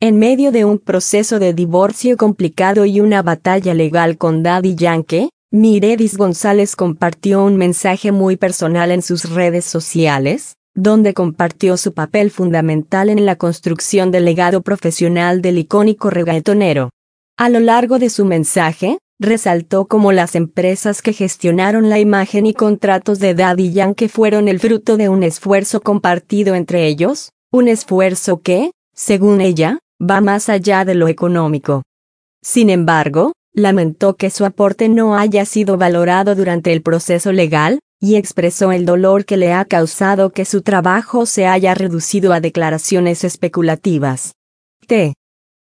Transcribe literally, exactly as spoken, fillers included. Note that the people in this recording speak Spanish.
En medio de un proceso de divorcio complicado y una batalla legal con Daddy Yankee, Mirevis González compartió un mensaje muy personal en sus redes sociales, donde compartió su papel fundamental en la construcción del legado profesional del icónico reggaetonero. A lo largo de su mensaje, resaltó cómo las empresas que gestionaron la imagen y contratos de Daddy Yankee fueron el fruto de un esfuerzo compartido entre ellos, un esfuerzo que, según ella, va más allá de lo económico. Sin embargo, lamentó que su aporte no haya sido valorado durante el proceso legal, y expresó el dolor que le ha causado que su trabajo se haya reducido a declaraciones especulativas. T.